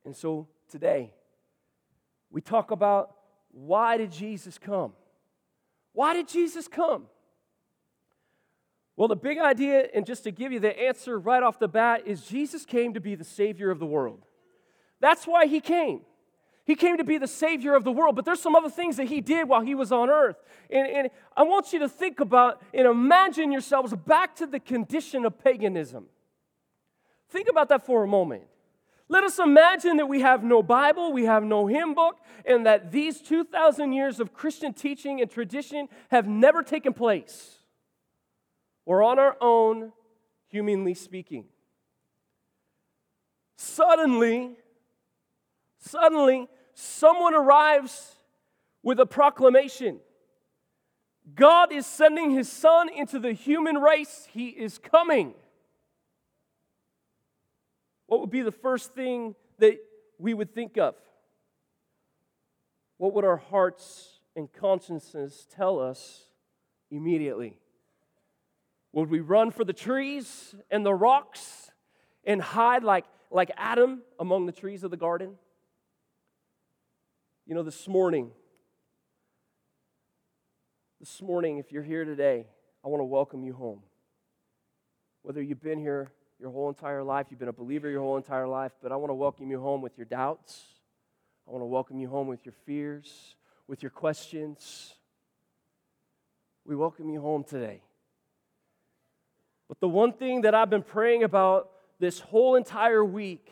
And so today, we talk about, why did Jesus come? Why did Jesus come? Well, the big idea, and just to give you the answer right off the bat, is Jesus came to be the Savior of the world. That's why He came. He came to be the Savior of the world, but there's some other things that He did while He was on earth. And I want you to think about and imagine yourselves back to the condition of paganism. Think about that for a moment. Let us imagine that we have no Bible, we have no hymn book, and that these 2,000 years of Christian teaching and tradition have never taken place. We're on our own, humanly speaking. Suddenly, someone arrives with a proclamation. God is sending His Son into the human race. He is coming. What would be the first thing that we would think of? What would our hearts and consciences tell us immediately? Would we run for the trees and the rocks and hide like Adam among the trees of the garden? You know, this morning, if you're here today, I want to welcome you home. Whether you've been here your whole entire life, you've been a believer your whole entire life, but I want to welcome you home with your doubts. I want to welcome you home with your fears, with your questions. We welcome you home today. But the one thing that I've been praying about this whole entire week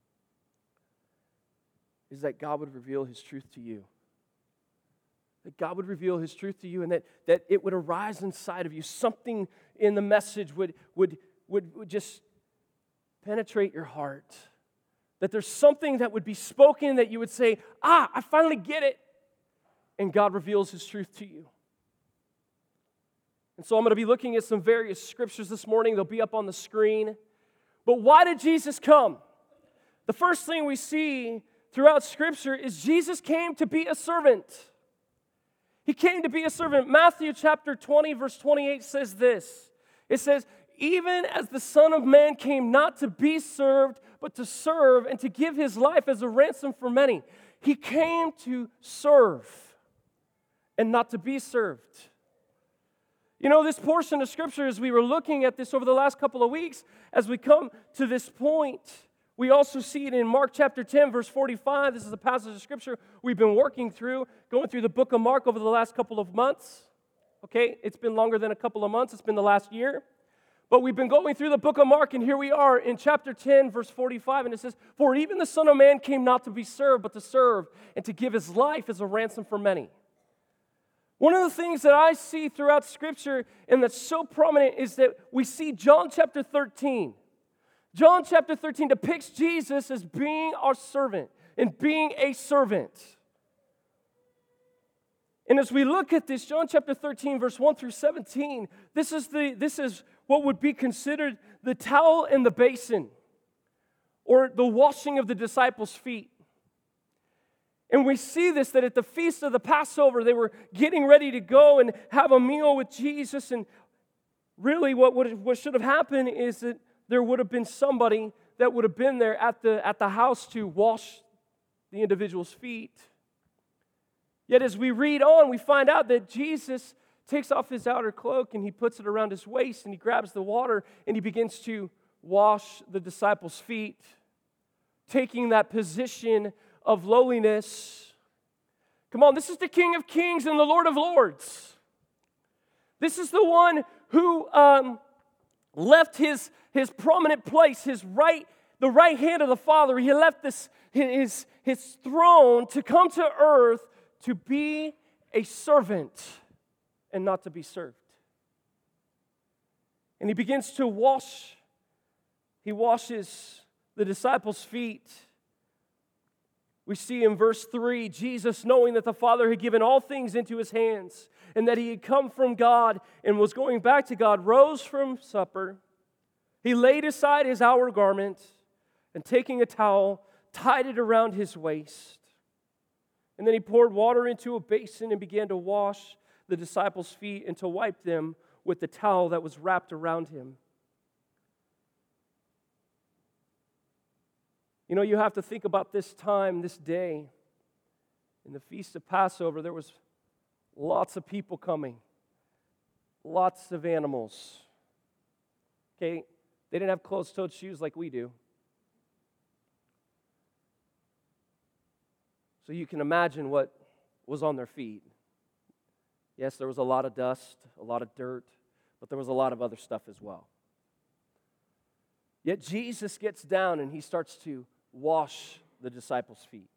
is that God would reveal His truth to you. That God would reveal His truth to you, and that it would arise inside of you. Something in the message would just penetrate your heart. That there's something that would be spoken that you would say, I finally get it. And God reveals His truth to you. And so I'm going to be looking at some various scriptures this morning. They'll be up on the screen. But why did Jesus come? The first thing we see throughout Scripture is Jesus came to be a servant. He came to be a servant. Matthew chapter 20, verse 28 says this. It says, even as the Son of Man came not to be served, but to serve and to give His life as a ransom for many. He came to serve and not to be served. You know, this portion of Scripture, as we were looking at this over the last couple of weeks, as we come to this point, we also see it in Mark chapter 10, verse 45. This is a passage of Scripture we've been working through, going through the book of Mark over the last couple of months. Okay, it's been longer than a couple of months. It's been the last year. But we've been going through the book of Mark, and here we are in chapter 10, verse 45, and it says, for even the Son of Man came not to be served, but to serve, and to give His life as a ransom for many. One of the things that I see throughout Scripture, and that's so prominent, is that we see John chapter 13. John chapter 13 depicts Jesus as being our servant and being a servant. And as we look at this, John chapter 13, verse 1 through 17, this is what would be considered the towel and the basin, or the washing of the disciples' feet. And we see this, that at the feast of the Passover, they were getting ready to go and have a meal with Jesus. And really what should have happened is that there would have been somebody that would have been there at the house to wash the individual's feet. Yet as we read on, we find out that Jesus takes off His outer cloak and He puts it around His waist, and He grabs the water and He begins to wash the disciples' feet, taking that position of lowliness. Come on, this is the King of Kings and the Lord of Lords. This is the one who left his prominent place, the right hand of the Father. He left his throne to come to earth to be a servant and not to be served. And He begins to wash. He washes the disciples' feet. We see in verse 3, Jesus, knowing that the Father had given all things into His hands and that He had come from God and was going back to God, rose from supper. He laid aside His outer garment and taking a towel, tied it around His waist. And then He poured water into a basin and began to wash the disciples' feet and to wipe them with the towel that was wrapped around Him. You know, you have to think about this time, this day. In the Feast of Passover, there was lots of people coming. Lots of animals. Okay, they didn't have closed-toed shoes like we do. So you can imagine what was on their feet. Yes, there was a lot of dust, a lot of dirt, but there was a lot of other stuff as well. Yet Jesus gets down and he starts to wash the disciples' feet.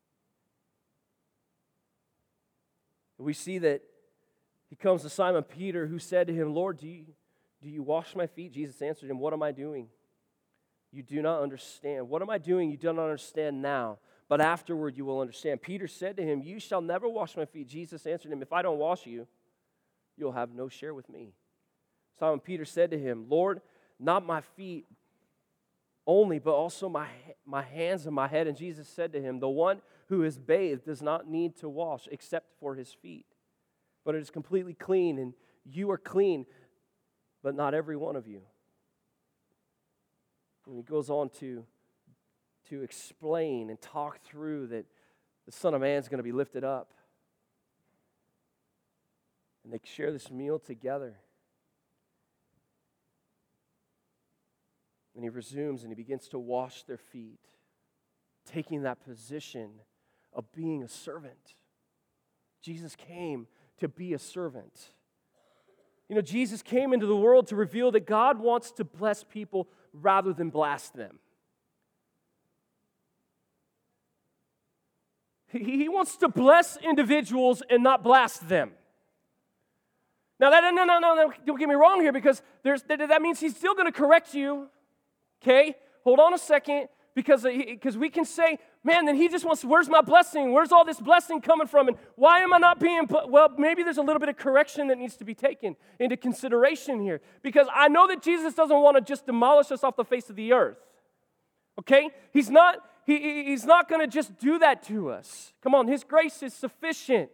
We see that he comes to Simon Peter, who said to him, Lord, do you wash my feet? Jesus answered him, what am I doing? You do not understand. What am I doing? You do not understand now, but afterward you will understand. Peter said to him, you shall never wash my feet. Jesus answered him, if I don't wash you, you'll have no share with me. Simon Peter said to him, Lord, not my feet only, but also my hands and my head. And Jesus said to him, the one who is bathed does not need to wash except for his feet, but it is completely clean, and you are clean, but not every one of you. And he goes on to explain and talk through that the Son of Man is going to be lifted up. And they share this meal together. And he resumes and he begins to wash their feet, taking that position of being a servant. Jesus came to be a servant. You know, Jesus came into the world to reveal that God wants to bless people rather than blast them. He wants to bless individuals and not blast them. Now, no, don't get me wrong here, because that means he's still going to correct you. Okay? Hold on a second, because we can say, man, then he just wants, where's my blessing? Where's all this blessing coming from? And why am I not being, well, maybe there's a little bit of correction that needs to be taken into consideration here. Because I know that Jesus doesn't want to just demolish us off the face of the earth. Okay? He's not going to just do that to us. Come on, his grace is sufficient.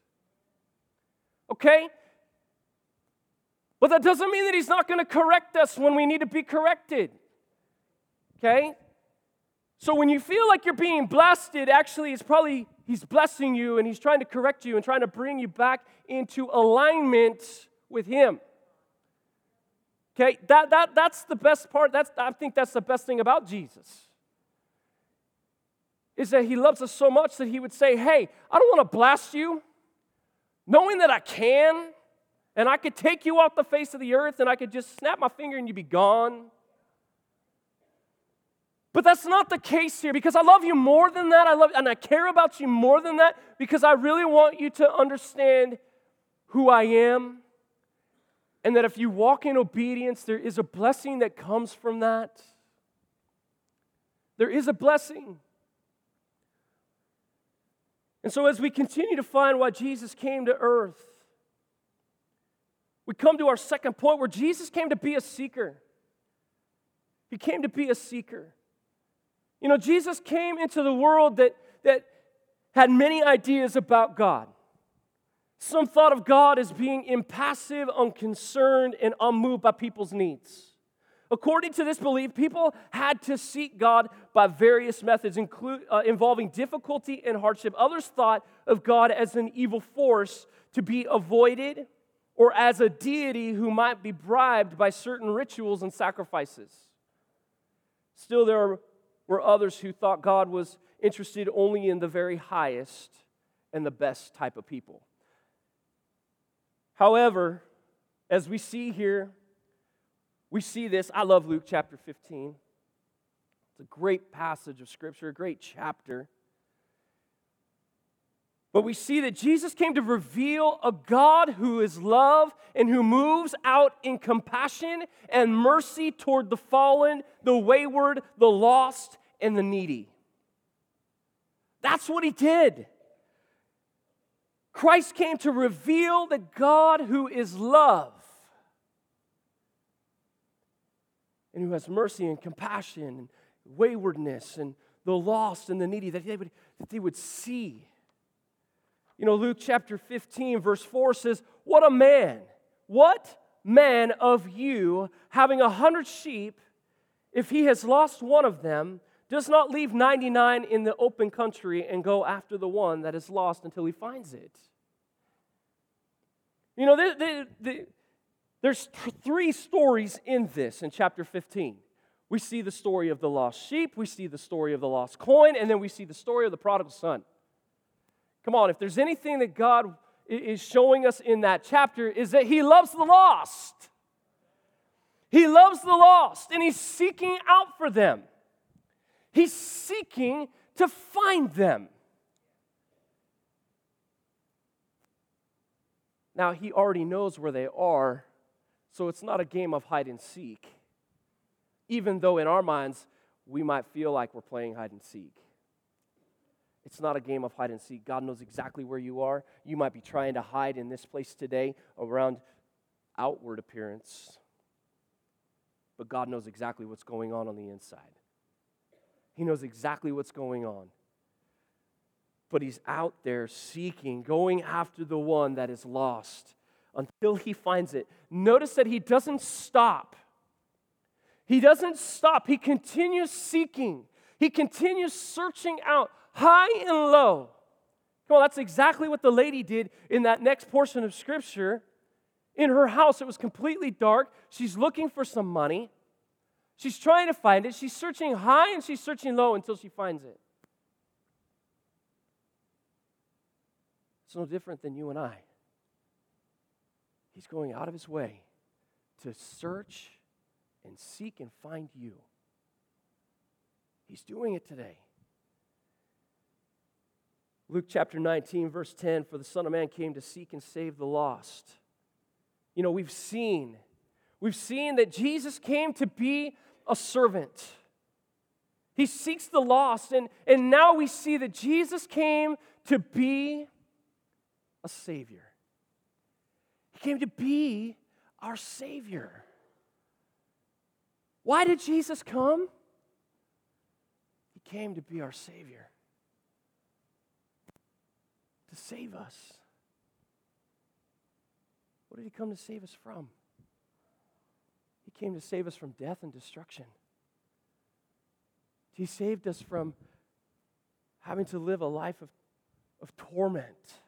Okay? But that doesn't mean that he's not going to correct us when we need to be corrected. Okay? So when you feel like you're being blasted, actually it's probably he's blessing you and he's trying to correct you and trying to bring you back into alignment with him. Okay? That's the best part. I think that's the best thing about Jesus. Is that he loves us so much that he would say, hey, I don't want to blast you, knowing that I can, and I could take you off the face of the earth and I could just snap my finger and you'd be gone. But that's not the case here, because I love you more than that. And I care about you more than that, because I really want you to understand who I am, and that if you walk in obedience, there is a blessing that comes from that. There is a blessing. And so as we continue to find why Jesus came to earth, we come to our second point, where Jesus came to be a seeker. He came to be a seeker. You know, Jesus came into the world that had many ideas about God. Some thought of God as being impassive, unconcerned, and unmoved by people's needs. According to this belief, people had to seek God by various methods, involving difficulty and hardship. Others thought of God as an evil force to be avoided, or as a deity who might be bribed by certain rituals and sacrifices. Still, there were others who thought God was interested only in the very highest and the best type of people. However, as we see here, we see this. I love Luke chapter 15. It's a great passage of Scripture, a great chapter. But we see that Jesus came to reveal a God who is love and who moves out in compassion and mercy toward the fallen, the wayward, the lost, and the needy. That's what he did. Christ came to reveal the God who is love and who has mercy and compassion and waywardness and the lost and the needy, that they would see. You know, Luke chapter 15, verse 4 says, what man of you, having 100 sheep, if he has lost one of them, does not leave 99 in the open country and go after the one that is lost until he finds it. You know, there's three stories in this in chapter 15. We see the story of the lost sheep, we see the story of the lost coin, and then we see the story of the prodigal son. Come on, if there's anything that God is showing us in that chapter, is that He loves the lost. He loves the lost, and He's seeking out for them. He's seeking to find them. Now, He already knows where they are, so it's not a game of hide and seek, even though in our minds we might feel like we're playing hide and seek. It's not a game of hide and seek. God knows exactly where you are. You might be trying to hide in this place today around outward appearance, but God knows exactly what's going on the inside. He knows exactly what's going on. But He's out there seeking, going after the one that is lost until He finds it. Notice that He doesn't stop. He doesn't stop. He continues seeking. He continues searching out high and low. Come on, that's exactly what the lady did in that next portion of Scripture. In her house, it was completely dark. She's looking for some money. She's trying to find it. She's searching high and she's searching low until she finds it. It's no different than you and I. He's going out of His way to search and seek and find you. He's doing it today. Luke chapter 19, verse 10, for the Son of Man came to seek and save the lost. You know, we've seen that Jesus came to be a servant. He seeks the lost, and now we see that Jesus came to be a Savior. He came to be our Savior. Why did Jesus come? He came to be our Savior. To save us. What did He come to save us from? He came to save us from death and destruction. He saved us from having to live a life of torment.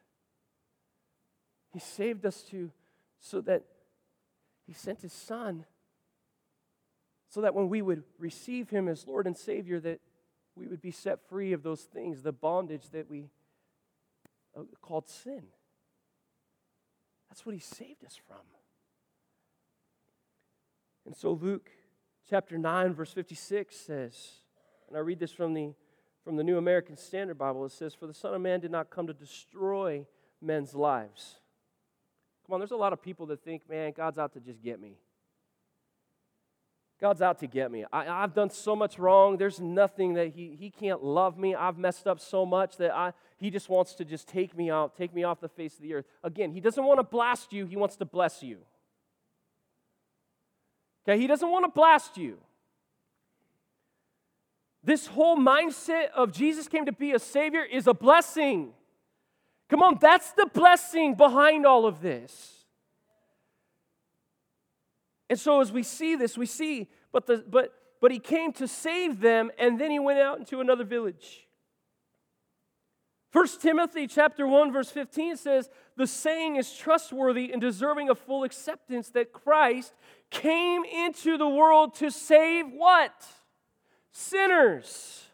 He saved us so that He sent His Son so that when we would receive Him as Lord and Savior, that we would be set free of those things, the bondage that we called sin. That's what He saved us from. And so Luke chapter 9, verse 56 says, and I read this from the New American Standard Bible, it says, for the Son of Man did not come to destroy men's lives. Come on, there's a lot of people that think, man, God's out to just get me. God's out to get me. I've done so much wrong. There's nothing that he can't love me. I've messed up so much that He just wants to just take me out, take me off the face of the earth. Again, He doesn't want to blast you. He wants to bless you. Okay, He doesn't want to blast you. This whole mindset of Jesus came to be a Savior is a blessing. Come on, that's the blessing behind all of this. And so as we see this, we see, but He came to save them, and then He went out into another village. 1 Timothy chapter 1, verse 15 says, the saying is trustworthy and deserving of full acceptance that Christ came into the world to save what? Sinners.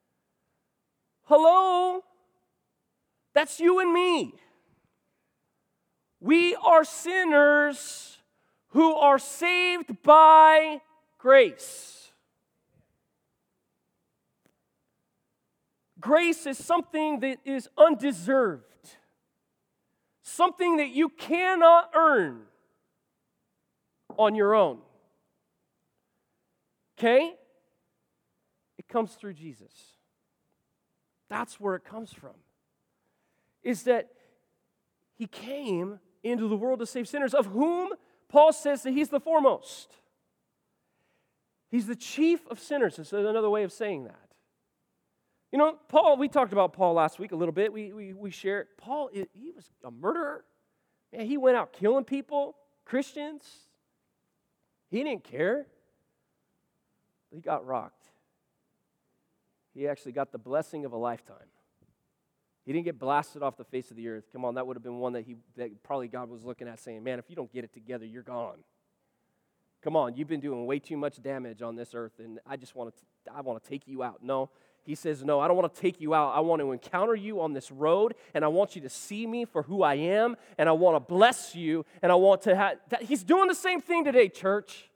Hello? That's you and me. We are sinners who are saved by grace. Grace is something that is undeserved, something that you cannot earn on your own. Okay? It comes through Jesus. That's where it comes from. Is that He came into the world to save sinners, of whom Paul says that He's the foremost. He's the chief of sinners. That's another way of saying that. You know, Paul, we talked about Paul last week a little bit. We shared. Paul, he was a murderer. Man, he went out killing people, Christians. He didn't care. He got rocked. he actually got the blessing of a lifetime. He didn't get blasted off the face of the earth. Come on, that would have been one that probably God was looking at saying, man, if you don't get it together, you're gone. Come on, you've been doing way too much damage on this earth, and I want to take you out. No, he says, no, I don't want to take you out. I want to encounter you on this road, and I want you to see me for who I am, and I want to bless you, and I want to have... He's doing the same thing today, church.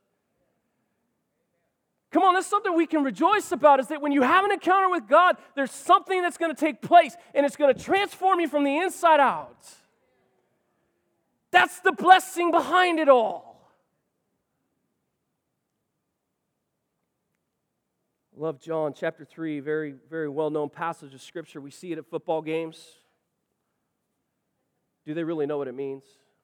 Come on, that's something we can rejoice about, is that when you have an encounter with God, there's something that's going to take place, and it's going to transform you from the inside out. That's the blessing behind it all. Love John chapter 3, very, very well-known passage of Scripture. We see it at football games. Do they really know what it means?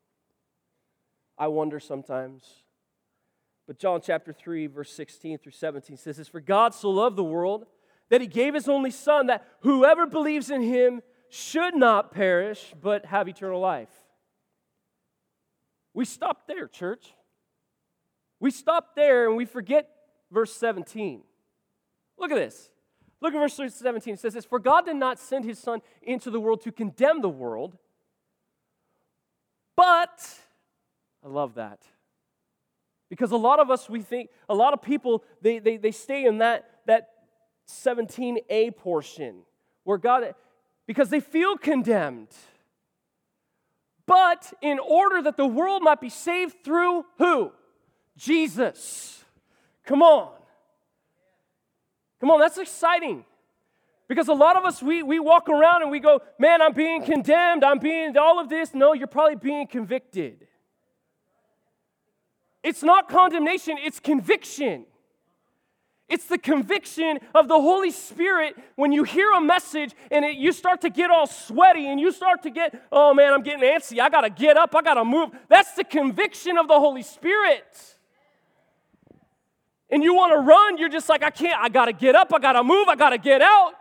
I wonder sometimes. But John chapter 3, verse 16 through 17 says this, "For God so loved the world that he gave his only Son, that whoever believes in him should not perish, but have eternal life." We stop there, church. We stop there and we forget verse 17. Look at this. Look at verse 17. It says this, "For God did not send his Son into the world to condemn the world, but," I love that, because a lot of us, we think, a lot of people, they stay in that 17a portion, where God, because they feel condemned. But in order that the world might be saved through who? Jesus. Come on. Come on, that's exciting. Because a lot of us, we walk around and we go, man, I'm being condemned, I'm being all of this. No, you're probably being convicted. It's not condemnation, it's conviction. It's the conviction of the Holy Spirit when you hear a message and you start to get all sweaty and you start to get, oh man, I'm getting antsy, I got to get up, I got to move. That's the conviction of the Holy Spirit. And you want to run, you're just like, I can't, I got to get up, I got to move, I got to get out.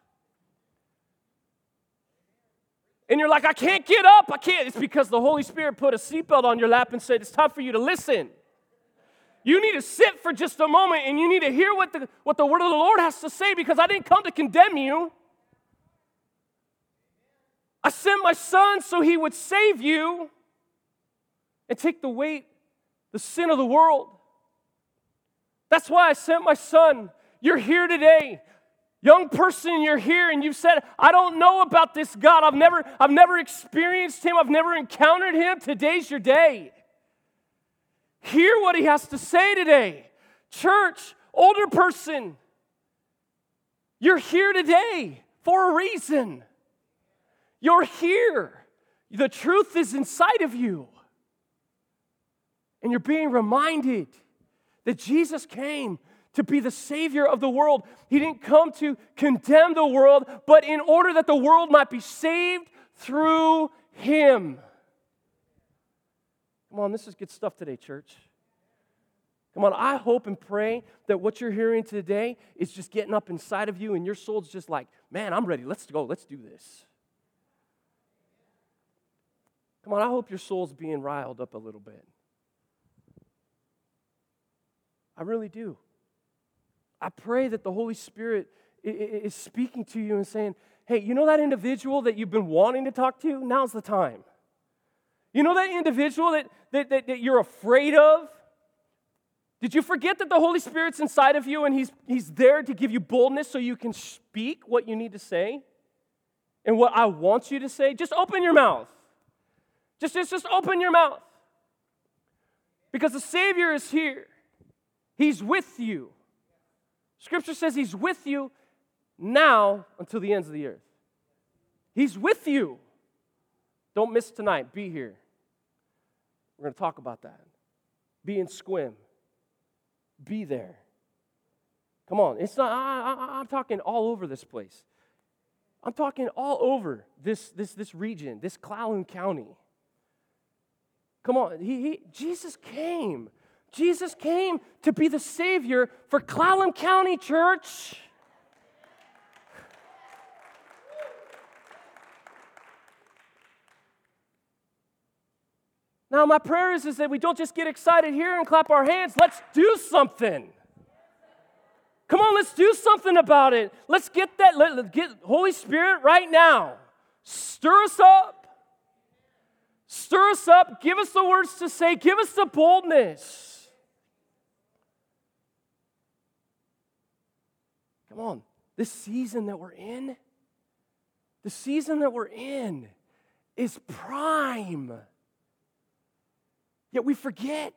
And you're like, I can't get up, I can't. It's because the Holy Spirit put a seatbelt on your lap and said, it's time for you to listen. You need to sit for just a moment and you need to hear what the word of the Lord has to say, because I didn't come to condemn you. I sent my Son so he would save you and take the weight, the sin of the world. That's why I sent my Son. You're here today. Young person, you're here and you said, I don't know about this God. I've never experienced him. I've never encountered him. Today's your day. Hear what he has to say today. Church, older person, you're here today for a reason. You're here. The truth is inside of you. And you're being reminded that Jesus came to be the Savior of the world. He didn't come to condemn the world, but in order that the world might be saved through him. Come on, this is good stuff today, church. Come on, I hope and pray that what you're hearing today is just getting up inside of you and your soul's just like, man, I'm ready. Let's go. Let's do this. Come on, I hope your soul's being riled up a little bit. I really do. I pray that the Holy Spirit is speaking to you and saying, hey, you know that individual that you've been wanting to talk to? Now's the time. You know that individual that you're afraid of? Did you forget that the Holy Spirit's inside of you and He's there to give you boldness so you can speak what you need to say and what I want you to say? Just open your mouth. Just open your mouth. Because the Savior is here. He's with you. Scripture says He's with you now until the ends of the earth. He's with you. Don't miss tonight. Be here. We're going to talk about that. Be in Sequim. Be there. Come on. It's not. I'm talking all over this place. I'm talking all over this region, this Clallam County. Come on. Jesus came. Jesus came to be the Savior for Clallam County, church. Now, my prayer is that we don't just get excited here and clap our hands. Let's do something. Come on, let's do something about it. Let's get that, let's get Holy Spirit right now. Stir us up. Stir us up. Give us the words to say. Give us the boldness. Come on, this season that we're in, is prime. Yet we forget.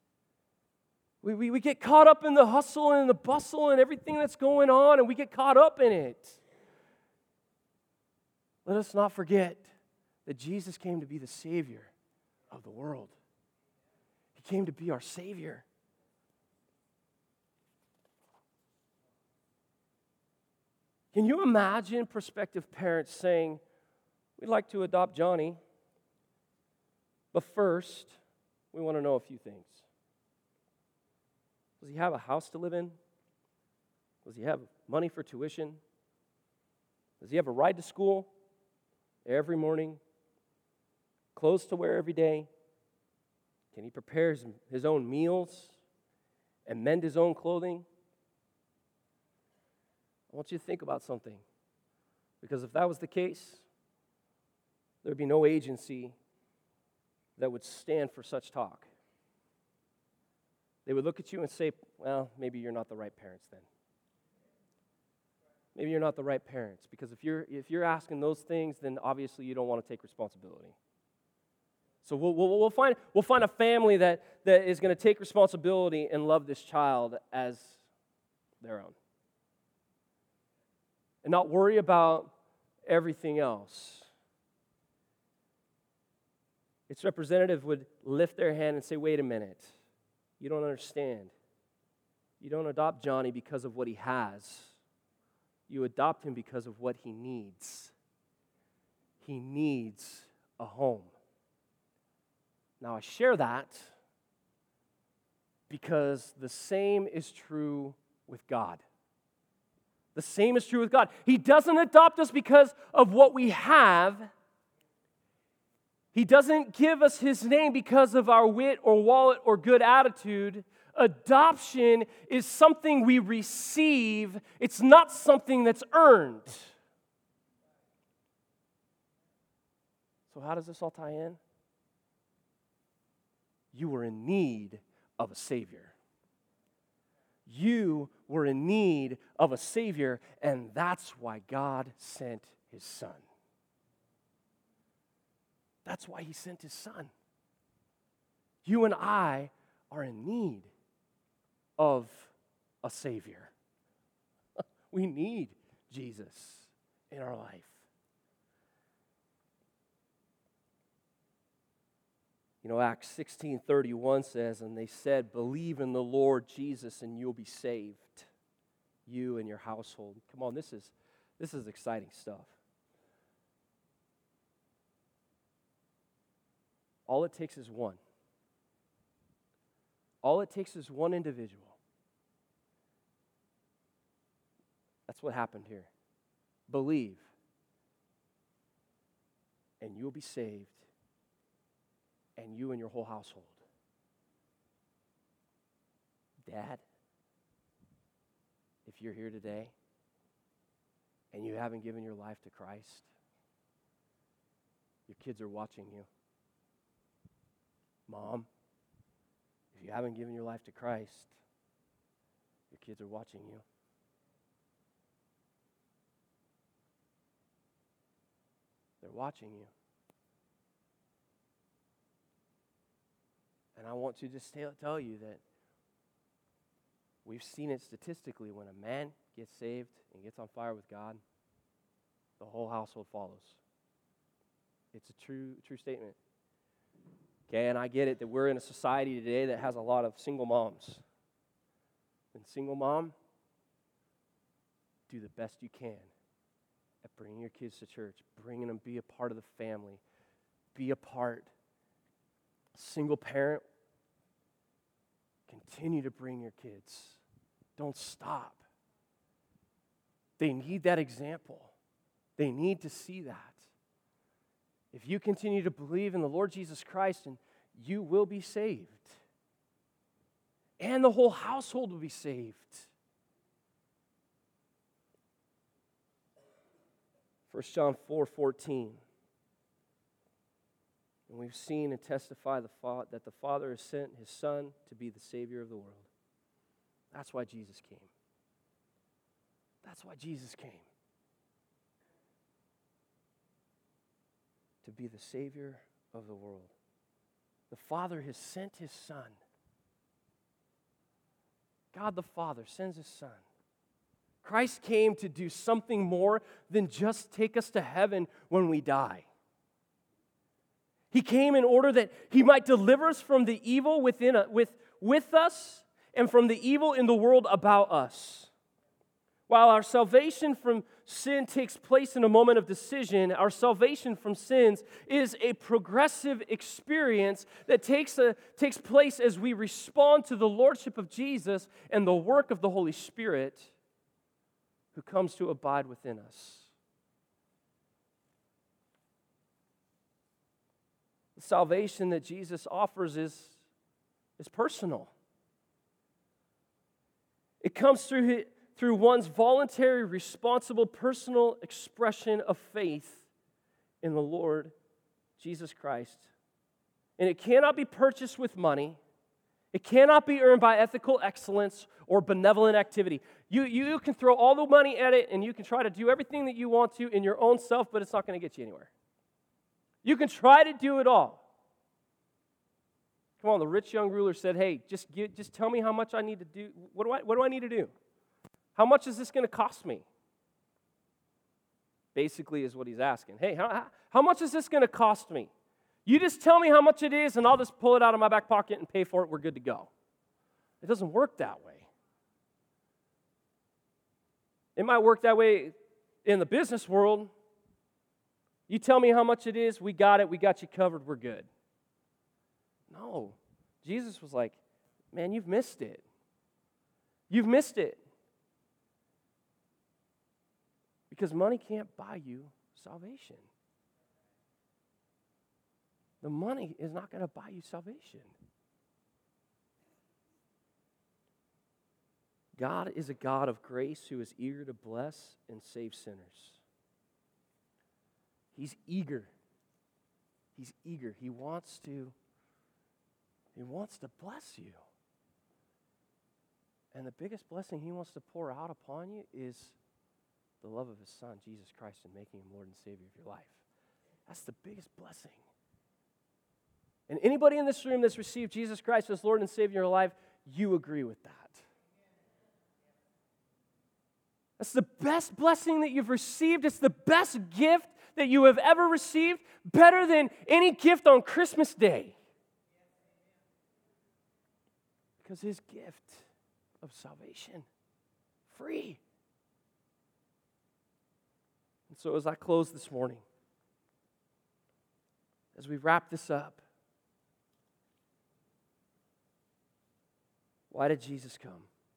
We get caught up in the hustle and the bustle and everything that's going on, and we get caught up in it. Let us not forget that Jesus came to be the Savior of the world. He came to be our Savior. Can you imagine prospective parents saying, we'd like to adopt Johnny, but first, we want to know a few things. Does he have a house to live in? Does he have money for tuition? Does he have a ride to school every morning? Clothes to wear every day? Can he prepare his own meals and mend his own clothing? I want you to think about something. Because if that was the case, there would be no agency that would stand for such talk. They would look at you and say, well, maybe you're not the right parents then. Maybe you're not the right parents, because if you're asking those things, then obviously you don't want to take responsibility. So we'll find a family that is going to take responsibility and love this child as their own. And not worry about everything else. Its representative would lift their hand and say, wait a minute. You don't understand. You don't adopt Johnny because of what he has. You adopt him because of what he needs. He needs a home. Now, I share that because the same is true with God. The same is true with God. He doesn't adopt us because of what we have. He doesn't give us His name because of our wit or wallet or good attitude. Adoption is something we receive. It's not something that's earned. So how does this all tie in? You were in need of a Savior. You were in need of a Savior, and that's why God sent His Son. That's why He sent His Son. You and I are in need of a Savior. We need Jesus in our life. You know, Acts 16:31 says, and they said, believe in the Lord Jesus and you'll be saved, you and your household. Come on, this is exciting stuff. All it takes is one. All it takes is one individual. That's what happened here. Believe, and you'll be saved, and you and your whole household. Dad, if you're here today and you haven't given your life to Christ, your kids are watching you. Mom, if you haven't given your life to Christ, your kids are watching you. They're watching you. And I want to just tell you that we've seen it statistically. When a man gets saved and gets on fire with God, the whole household follows. It's a true statement. Okay, and I get it that we're in a society today that has a lot of single moms. And single mom, do the best you can at bringing your kids to church, bringing them, be a part of the family, be a part. Single parent, continue to bring your kids. Don't stop. They need that example. They need to see that. If you continue to believe in the Lord Jesus Christ, and you will be saved. And the whole household will be saved. 1 John 4:14. And we've seen and testified that the Father has sent His Son to be the Savior of the world. That's why Jesus came. That's why Jesus came. To be the Savior of the world. The Father has sent His Son. God the Father sends His Son. Christ came to do something more than just take us to heaven when we die. He came in order that He might deliver us from the evil with us and from the evil in the world about us. While our salvation from sin takes place in a moment of decision, our salvation from sins is a progressive experience that takes place as we respond to the Lordship of Jesus and the work of the Holy Spirit who comes to abide within us. The salvation that Jesus offers is personal. It comes through one's voluntary, responsible, personal expression of faith in the Lord Jesus Christ. And it cannot be purchased with money. It cannot be earned by ethical excellence or benevolent activity. You can throw all the money at it and you can try to do everything that you want to in your own self, but it's not going to get you anywhere. You can try to do it all. Come on, the rich young ruler said, hey, just tell me how much I need to do. What do I need to do? How much is this going to cost me? Basically is what he's asking. Hey, how much is this going to cost me? You just tell me how much it is, and I'll just pull it out of my back pocket and pay for it. We're good to go. It doesn't work that way. It might work that way in the business world. You tell me how much it is, we got it, we got you covered, we're good. No. Jesus was like, man, you've missed it. You've missed it. Because money can't buy you salvation. The money is not going to buy you salvation. God is a God of grace who is eager to bless and save sinners. He's eager. He's eager. He wants to bless you. And the biggest blessing He wants to pour out upon you is the love of His Son, Jesus Christ, and making Him Lord and Savior of your life. That's the biggest blessing. And anybody in this room that's received Jesus Christ as Lord and Savior of your life, you agree with that. That's the best blessing that you've received. It's the best gift that you have ever received, better than any gift on Christmas Day. Because His gift of salvation, free. And so as I close this morning, as we wrap this up, why did Jesus come?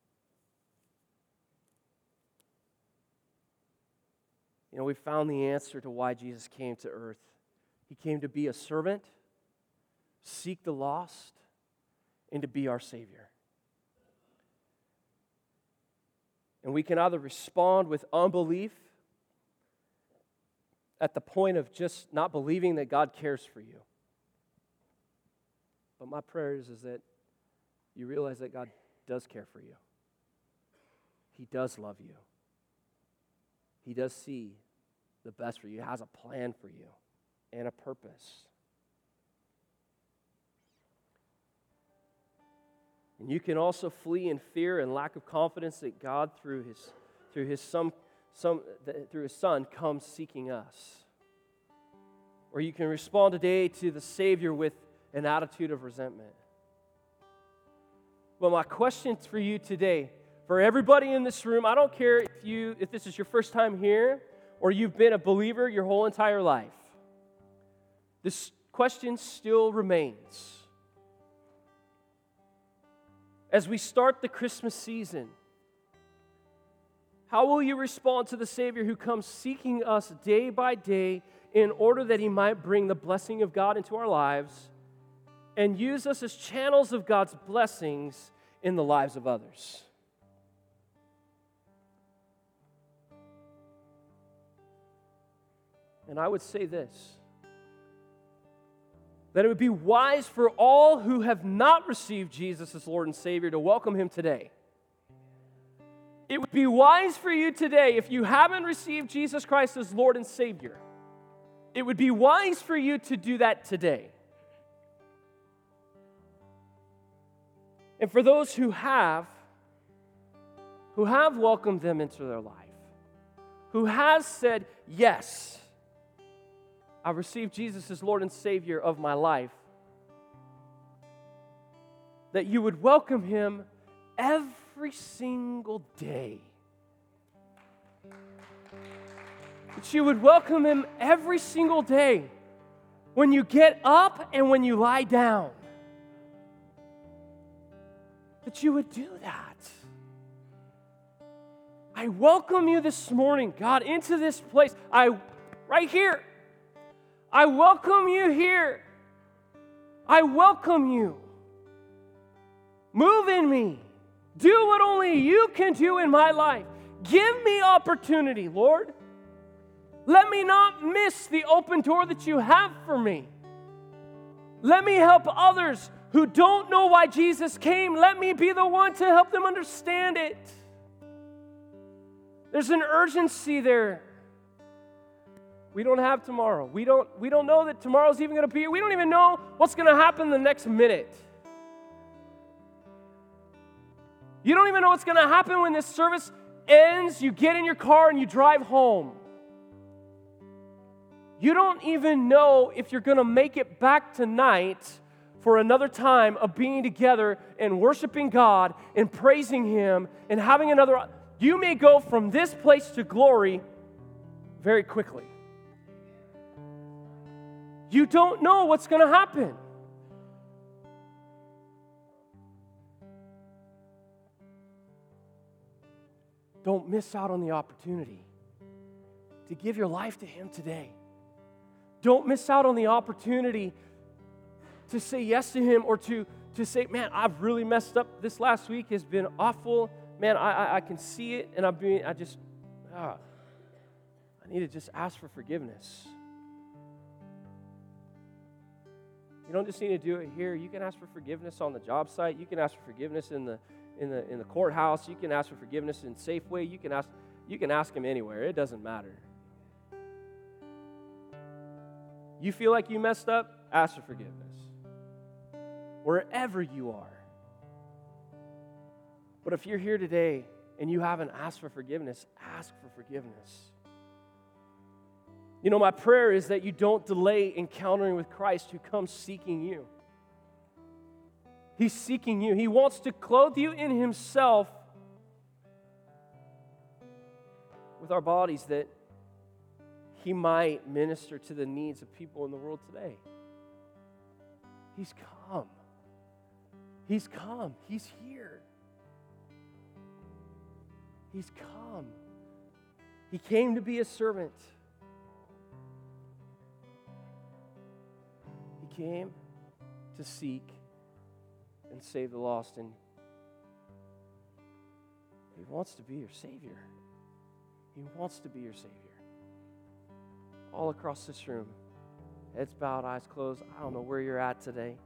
You know, we found the answer to why Jesus came to earth. He came to be a servant, seek the lost, and to be our Savior. And we can either respond with unbelief at the point of just not believing that God cares for you. But my prayer is that you realize that God does care for you. He does love you. He does see the best for you. He has a plan for you and a purpose. And you can also flee in fear and lack of confidence that God, through His Son, comes seeking us. Or you can respond today to the Savior with an attitude of resentment. But my question for you today, for everybody in this room, I don't care if this is your first time here or you've been a believer your whole entire life. This question still remains. As we start the Christmas season, how will you respond to the Savior who comes seeking us day by day in order that He might bring the blessing of God into our lives and use us as channels of God's blessings in the lives of others? And I would say this, that it would be wise for all who have not received Jesus as Lord and Savior to welcome Him today. It would be wise for you today, if you haven't received Jesus Christ as Lord and Savior, it would be wise for you to do that today. And for those who have welcomed them into their life, who has said, yes, I received Jesus as Lord and Savior of my life, that you would welcome Him every single day. That you would welcome Him every single day when you get up and when you lie down. That you would do that. I welcome you this morning, God, into this place. Right here. I welcome you here. I welcome you. Move in me. Do what only you can do in my life. Give me opportunity, Lord. Let me not miss the open door that you have for me. Let me help others who don't know why Jesus came. Let me be the one to help them understand it. There's an urgency there. We don't have tomorrow. We don't know that tomorrow's even going to be here. We don't even know what's going to happen the next minute. You don't even know what's going to happen when this service ends. You get in your car and you drive home. You don't even know if you're going to make it back tonight for another time of being together and worshiping God and praising Him and having another. You may go from this place to glory very quickly. You don't know what's going to happen. Don't miss out on the opportunity to give your life to Him today. Don't miss out on the opportunity to say yes to Him or to say, man, I've really messed up. This last week has been awful. Man, I can see it, and I need to just ask for forgiveness. You don't just need to do it here. You can ask for forgiveness on the job site. You can ask for forgiveness in the courthouse. You can ask for forgiveness in Safeway. You can ask Him anywhere. It doesn't matter. You feel like you messed up? Ask for forgiveness. Wherever you are. But if you're here today and you haven't asked for forgiveness, ask for forgiveness. You know, my prayer is that you don't delay encountering with Christ who comes seeking you. He's seeking you. He wants to clothe you in Himself with our bodies that He might minister to the needs of people in the world today. He's come. He's come. He's here. He's come. He came to be a servant. He came to seek and save the lost, and He wants to be your Savior. He wants to be your Savior. All across this room, heads bowed, eyes closed. I don't know where you're at today.